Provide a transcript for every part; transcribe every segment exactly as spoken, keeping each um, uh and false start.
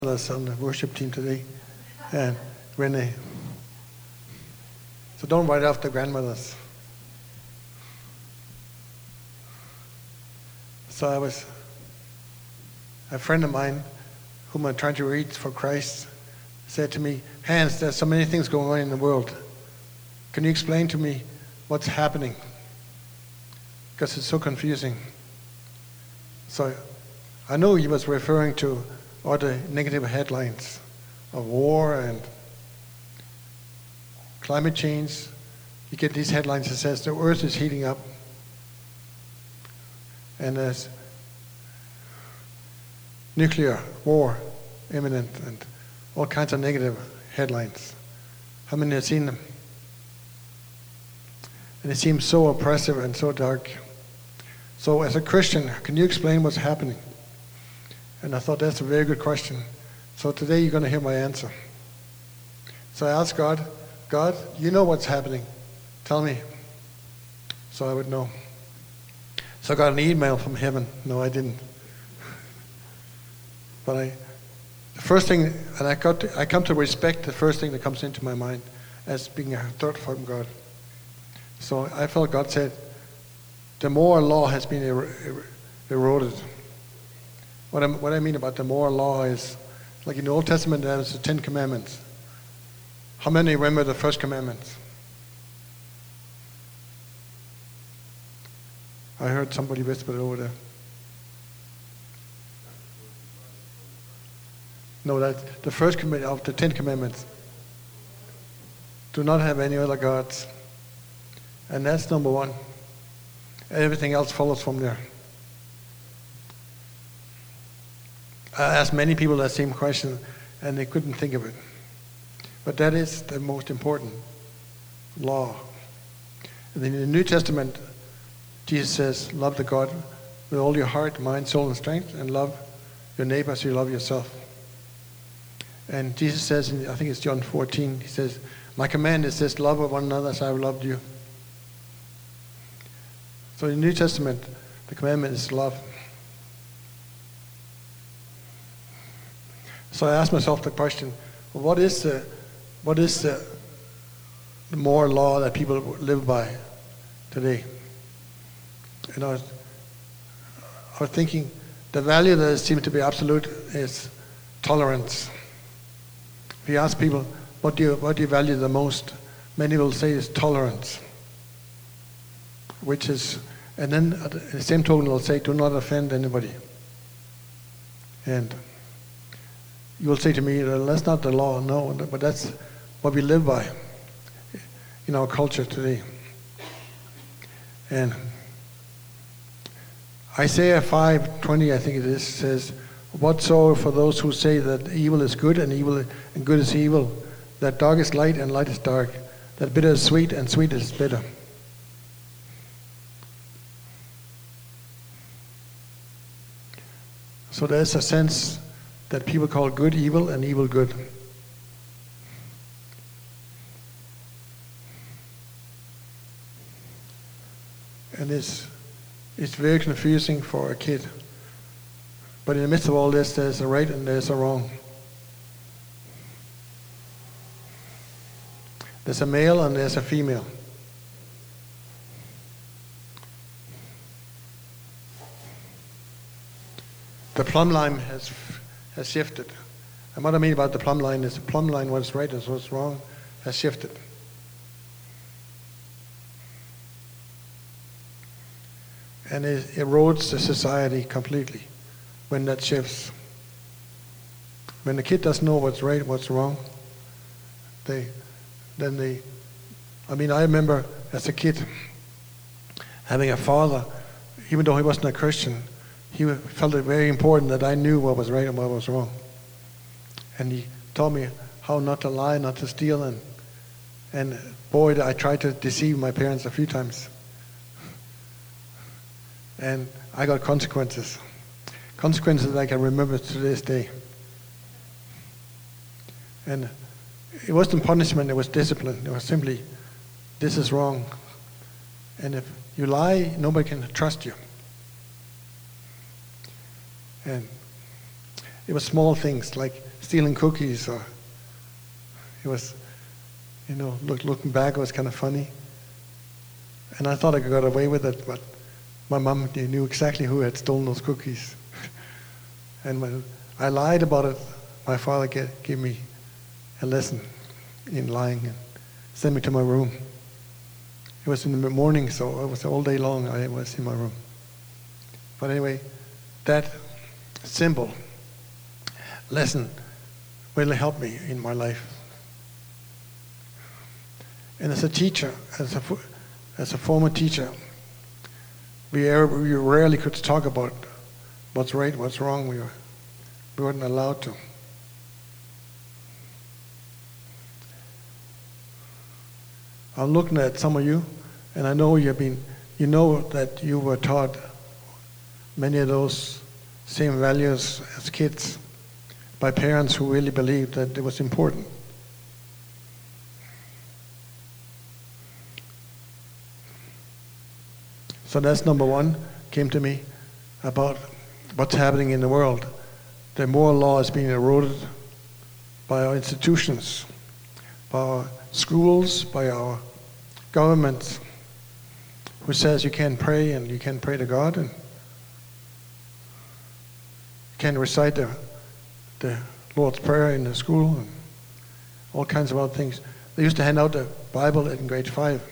us on the worship team today, and Renee. So don't write off the grandmothers. So I was, a friend of mine, whom I'm trying to reach for Christ, said to me, Hans, there's so many things going on in the world. Can you explain to me what's happening? Because it's so confusing. So I know he was referring to all the negative headlines of war and climate change. You get these headlines that says the earth is heating up, and there's nuclear war imminent, and all kinds of negative headlines. How many have seen them? And it seems so oppressive and so dark. So as a Christian, can you explain what's happening? And I thought that's a very good question. So today you're going to hear my answer. So I asked God, God, you know what's happening. Tell me. So I would know. So I got an email from heaven. No, I didn't. But I, the first thing, and I got to, I come to respect the first thing that comes into my mind as being a thought from God. So I felt God said, the moral law has been er- er- eroded. What, I'm, what I mean about the moral law is, like in the Old Testament, there's the Ten Commandments. How many remember the first commandment? I heard somebody whisper it over there. No, that's the first commandment of the Ten Commandments. Do not have any other gods. And that's number one. Everything else follows from there. I asked many people that same question, and they couldn't think of it. But that is the most important law. And in the New Testament, Jesus says, love the God with all your heart, mind, soul, and strength, and love your neighbor as you love yourself. And Jesus says, in, I think it's John fourteen, he says, my command is this, love one another as I have loved you. So in the New Testament, the commandment is love. So I asked myself the question, well, what is the what is the, the moral law that people live by today? And I was, I was thinking the value that seems to be absolute is tolerance. If you ask people, what do you what do you value the most? Many will say is tolerance. Which is, and then at the same token they'll say, do not offend anybody. And you will say to me, well, that's not the law, no, but that's what we live by in our culture today. And Isaiah five twenty, I think it is, says, whatsoever for those who say that evil is good and evil and good is evil, that dark is light and light is dark, that bitter is sweet and sweet is bitter. So there's a sense that people call good evil and evil good. And it's, it's very confusing for a kid. But in the midst of all this, there's a right and there's a wrong. There's a male and there's a female. The plumb line has has shifted. And what I mean about the plumb line is the plumb line, what's right and what's wrong, has shifted. And it erodes the society completely when that shifts. When the kid doesn't know what's right, what's wrong, they, then they, I mean, I remember as a kid having a father, even though he wasn't a Christian, he felt it very important that I knew what was right and what was wrong. And he taught me how not to lie, not to steal, and and boy, I tried to deceive my parents a few times. And I got consequences. Consequences I can remember to this day. And it wasn't punishment, it was discipline. It was simply, this is wrong. And if you lie, nobody can trust you. And it was small things like stealing cookies, or it was, you know, look, looking back, it was kind of funny. And I thought I got away with it, but my mom knew exactly who had stolen those cookies. And when I lied about it, my father get, gave me a lesson in lying and sent me to my room. It was in the morning, so it was all day long I was in my room. But anyway, that simple lesson really helped me in my life. And as a teacher, as a, as a former teacher, we, er, we rarely could talk about what's right, what's wrong. We, were, we weren't allowed to. I'm looking at some of you, and I know you've been, you know that you were taught many of those same values as kids by parents who really believed that it was important. So that's number one, came to me about what's happening in the world. The moral law is being eroded by our institutions, by our schools, by our governments, who says you can't pray and you can't pray to God and you can't recite the, the Lord's Prayer in the school and all kinds of other things. They used to hand out the Bible in grade five.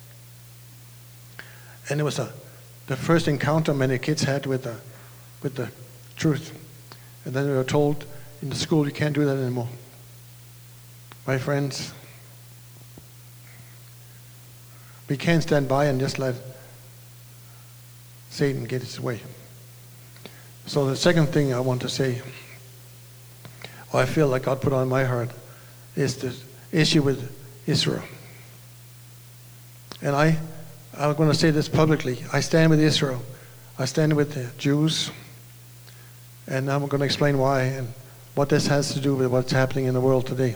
And it was a, the first encounter many kids had with the, with the truth. And then we were told in the school, you can't do that anymore. My friends, we can't stand by and just let Satan get his way. So the second thing I want to say, or I feel like God put on my heart, is the issue with Israel. And I, I'm going to say this publicly. I stand with Israel. I stand with the Jews. And I'm going to explain why and what this has to do with what's happening in the world today.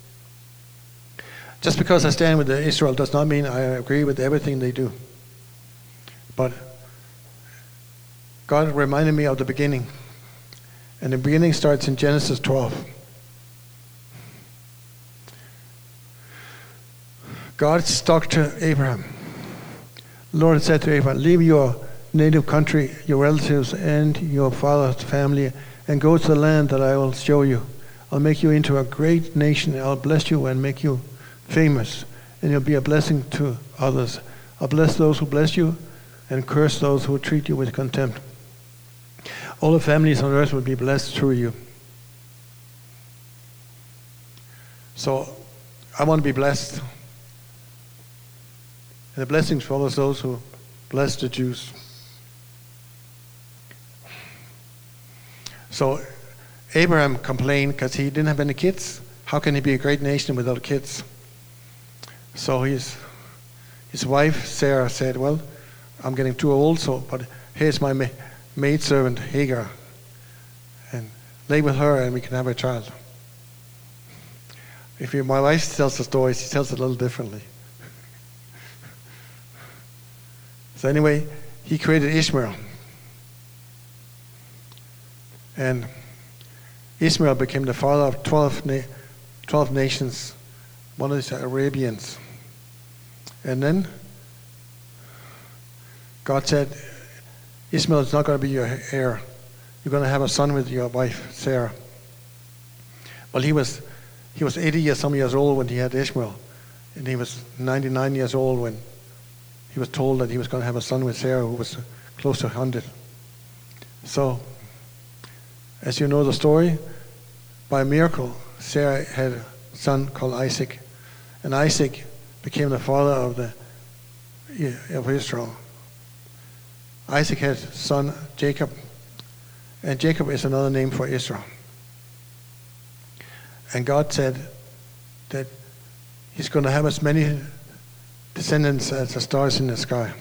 Just because I stand with Israel does not mean I agree with everything they do. But God reminded me of the beginning. And the beginning starts in Genesis twelve. God talked to Abraham. The Lord said to Abraham, leave your native country, your relatives, and your father's family, and go to the land that I will show you. I'll make you into a great nation. I'll bless you and make you famous, and you'll be a blessing to others. I'll bless those who bless you and curse those who treat you with contempt. All the families on earth will be blessed through you. So I want to be blessed. And the blessings follow those who bless the Jews. So Abraham complained because he didn't have any kids. How can he be a great nation without kids? So his, his wife, Sarah, said, well, I'm getting too old, so but here's my ma- maidservant, Hagar. And lay with her and we can have a child. If you, my wife tells the story, she tells it a little differently. So anyway, he created Ishmael. And Ishmael became the father of twelve, na- twelve nations. One of the Arabians. And then God said, Ishmael is not going to be your heir. You're going to have a son with your wife, Sarah. Well, he was he was eighty years, some years old when he had Ishmael. And he was ninety-nine years old when he was told that he was going to have a son with Sarah, who was close to one hundred. So, as you know the story, by a miracle, Sarah had a son called Isaac. And Isaac became the father of the of Israel. Isaac had a son, Jacob. And Jacob is another name for Israel. And God said that he's going to have as many descendants as the stars in the sky.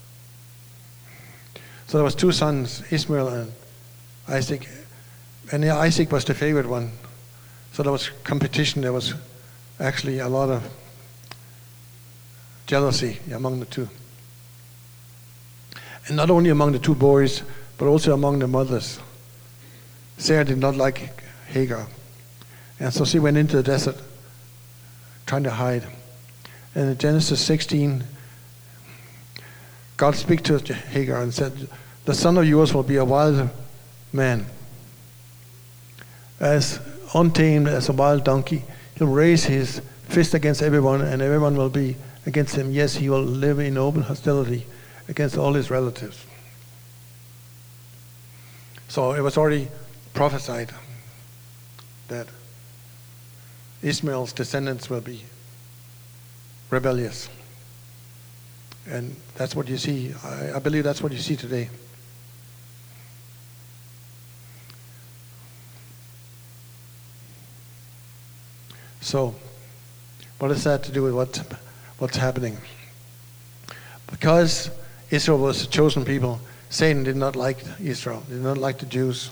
So there was two sons, Ishmael and Isaac. And Isaac was the favorite one. So there was competition. There was actually a lot of jealousy among the two. And not only among the two boys, but also among the mothers. Sarah did not like Hagar. And so she went into the desert trying to hide. And in Genesis sixteen, God speaks to Hagar and said, the son of yours will be a wild man, as untamed as a wild donkey. He'll raise his fist against everyone, and everyone will be against him. Yes, he will live in open hostility against all his relatives. So it was already prophesied that Ishmael's descendants will be rebellious. And that's what you see. I, I believe that's what you see today. So, what has that to do with what, what's happening? Because Israel was a chosen people, Satan did not like Israel, did not like the Jews.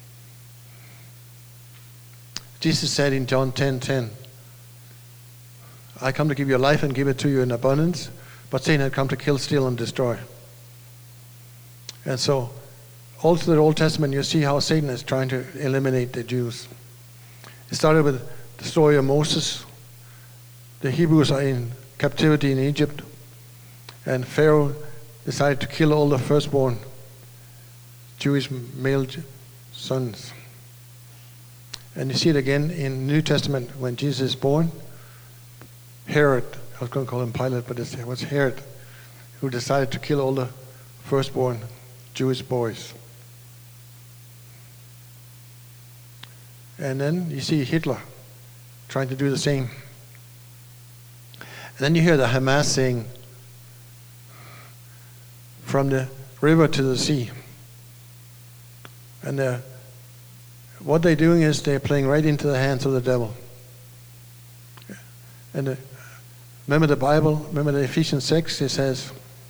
Jesus said in John ten ten, I come to give you life and give it to you in abundance, but Satan had come to kill, steal, and destroy. And so, all through the Old Testament, you see how Satan is trying to eliminate the Jews. It started with the story of Moses. The Hebrews are in captivity in Egypt, and Pharaoh decided to kill all the firstborn Jewish male sons. And you see it again in the New Testament when Jesus is born. Herod, I was going to call him Pilate, but it was Herod who decided to kill all the firstborn Jewish boys. And then you see Hitler trying to do the same. And then you hear the Hamas saying, from the river to the sea. And they're, what they're doing is they're playing right into the hands of the devil. And the, remember the Bible, remember the Ephesians six, it says,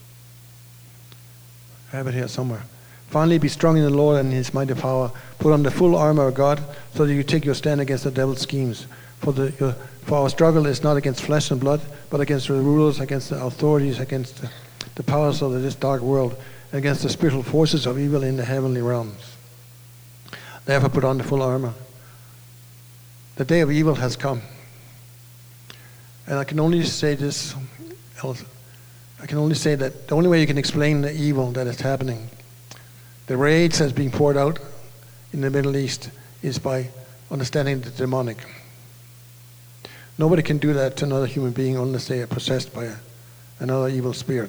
I have it here somewhere. Finally, be strong in the Lord and in his mighty power. Put on the full armor of God so that you take your stand against the devil's schemes. For, the, your, for our struggle is not against flesh and blood, but against the rulers, against the authorities, against the, the powers of this dark world, against the spiritual forces of evil in the heavenly realms. Therefore put on the full armor. The day of evil has come. And I can only say this, I can only say that the only way you can explain the evil that is happening, the rage that's being poured out in the Middle East, is by understanding the demonic. Nobody can do that to another human being unless they are possessed by a, another evil spirit.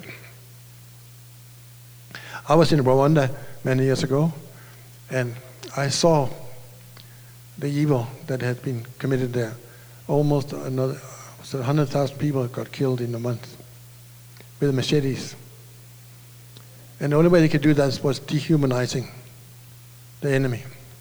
I was in Rwanda many years ago, and I saw the evil that had been committed there. Almost another one hundred thousand people got killed in a month with machetes. And the only way they could do that was dehumanizing the enemy.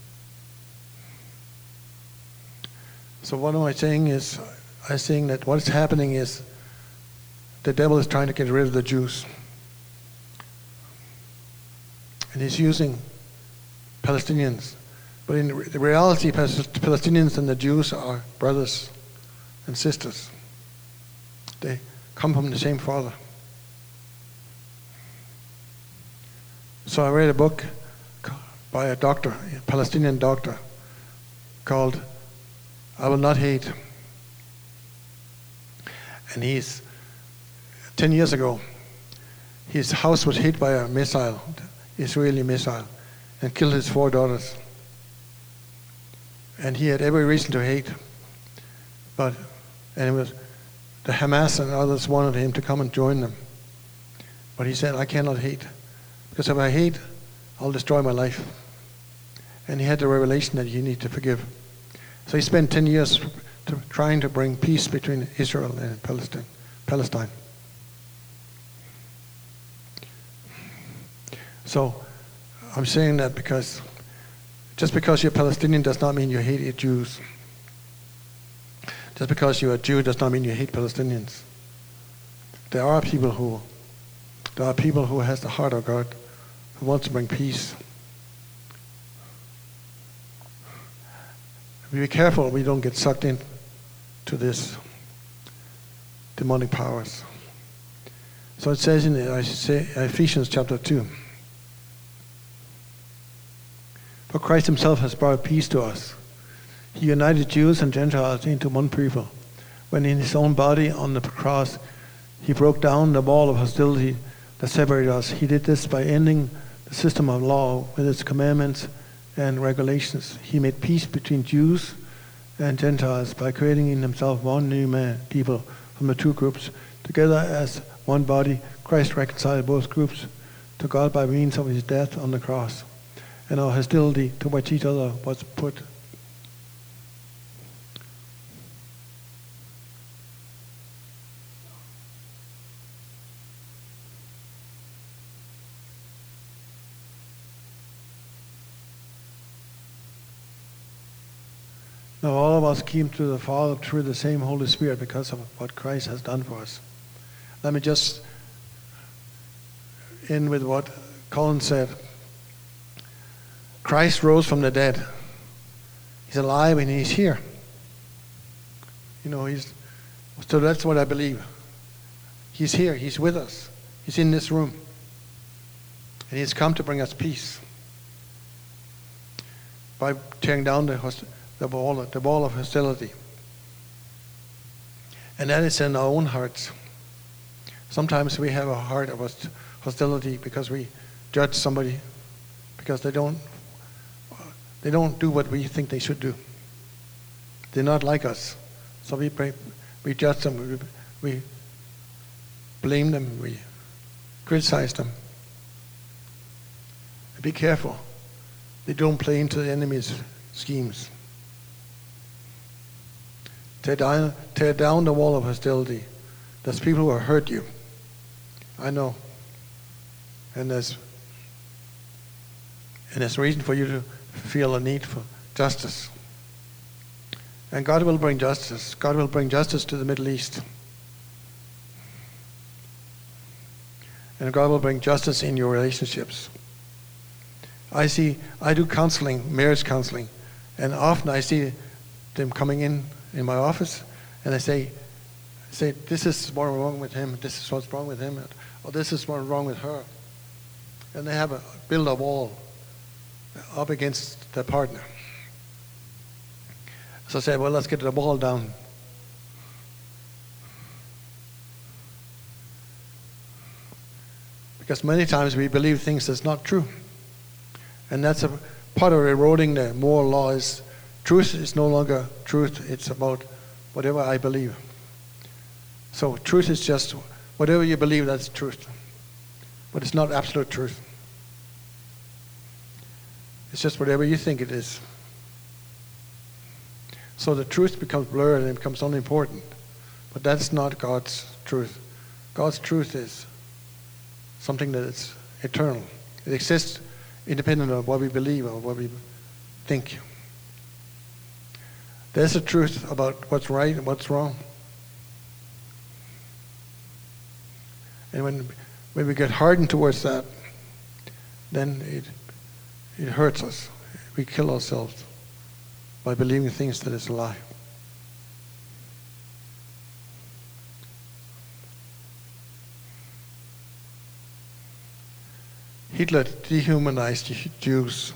So what am I saying is, I'm saying that what's happening is the devil is trying to get rid of the Jews. And he's using Palestinians. But in the reality, Palestinians and the Jews are brothers and sisters. They come from the same father. So I read a book by a doctor, a Palestinian doctor, called I Will Not Hate. And he's, ten years ago, his house was hit by a missile, Israeli missile, and killed his four daughters. And he had every reason to hate, but, and it was, the Hamas and others wanted him to come and join them. But he said, I cannot hate, because if I hate, I'll destroy my life. And he had the revelation that you need to forgive. So he spent ten years to, trying to bring peace between Israel and Palestine. Palestine. So I'm saying that because just because you're Palestinian does not mean you hate Jews. Just because you're a Jew does not mean you hate Palestinians. There are people who, there are people who has the heart of God, who wants to bring peace. Be careful we don't get sucked into this demonic powers. So it says in Ephesians chapter two, For Christ himself has brought peace to us. He united Jews and Gentiles into one people. When in his own body on the cross, he broke down the wall of hostility that separated us. He did this by ending the system of law with its commandments and regulations. He made peace between Jews and Gentiles by creating in himself one new man, people from the two groups. Together as one body, Christ reconciled both groups to God by means of his death on the cross, and our hostility towards each other was put Now all of us came to the Father through the same Holy Spirit because of what Christ has done for us. Let me just end with what Colin said. Christ rose from the dead. He's alive and he's here. You know, he's so that's what I believe. He's here, he's with us. He's in this room. And he's come to bring us peace. By tearing down the host the wall, the wall of hostility. And that is in our own hearts. Sometimes we have a heart of hostility because we judge somebody because they don't they don't do what we think they should do. They're not like us. So we pray, we judge them, we, we blame them, we criticize them. Be careful. They don't play into the enemy's schemes. Tear down, tear down the wall of hostility. There's people who have hurt you. I know. And there's and there's reason for you to feel a need for justice. And God will bring justice. God will bring justice to the Middle East. And God will bring justice in your relationships. I see, I do counseling, marriage counseling, and often I see them coming in in my office, and I say, say, this is what's wrong with him, this is what's wrong with him, or this is what's wrong with her. And they have a build a wall up against their partner. So I say, well, let's get the wall down. Because many times we believe things that's not true. And that's a part of eroding the moral law is truth is no longer truth, it's about whatever I believe. So truth is just whatever you believe, that's truth. But it's not absolute truth. It's just whatever you think it is. So the truth becomes blurred and it becomes unimportant. But that's not God's truth. God's truth is something that is eternal. It exists independent of what we believe or what we think. There's a truth about what's right and what's wrong. And when when we get hardened towards that, then it it hurts us. We kill ourselves by believing things that is a lie. Hitler dehumanized Jews.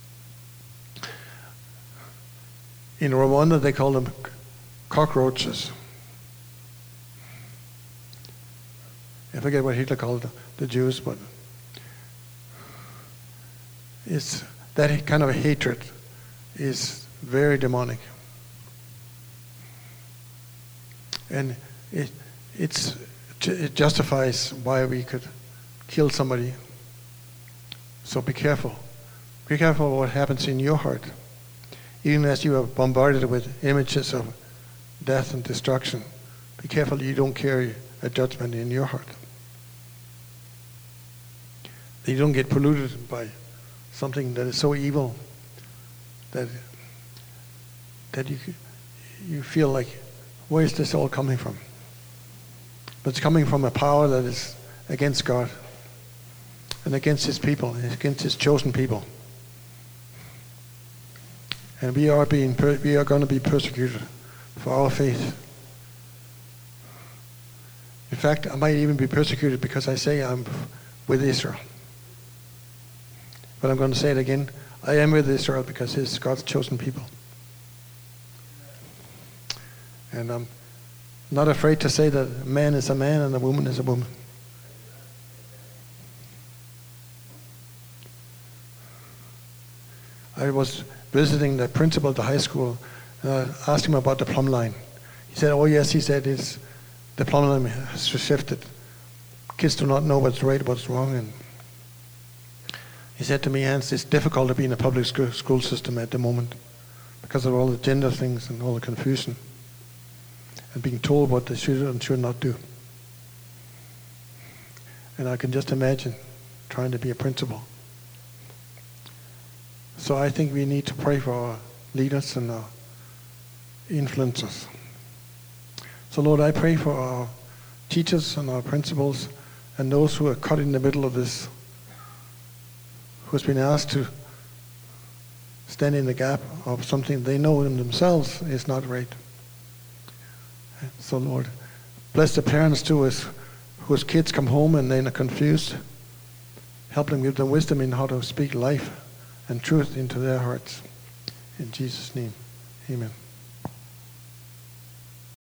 In Rwanda, they call them cockroaches. I forget what Hitler called the Jews, but it's that kind of hatred is very demonic, and it it's it justifies why we could kill somebody. So be careful. Be careful what happens in your heart. Even as you are bombarded with images of death and destruction, be careful you don't carry a judgment in your heart. That you don't get polluted by something that is so evil that that you you feel like, where is this all coming from? But it's coming from a power that is against God and against his people, and against his chosen people. And we are being per- we are going to be persecuted for our faith. In fact, I might even be persecuted because I say I'm with Israel. But I'm going to say it again. I am with Israel because he's God's chosen people. And I'm not afraid to say that a man is a man and a woman is a woman. I was visiting the principal of the high school, and I asked him about the plumb line. He said, oh yes, he said, it's, the plumb line has shifted. Kids do not know what's right, what's wrong. And he said to me, Hans, it's difficult to be in a public school, school system at the moment because of all the gender things and all the confusion and being told what they should and should not do. And I can just imagine trying to be a principal. So I think we need to pray for our leaders and our influencers. So Lord, I pray for our teachers and our principals and those who are caught in the middle of this, who has been asked to stand in the gap of something they know in themselves is not right. So Lord, bless the parents too, as, whose kids come home and they're confused. Help them, give them wisdom in how to speak life and truth into their hearts. In Jesus' name, amen.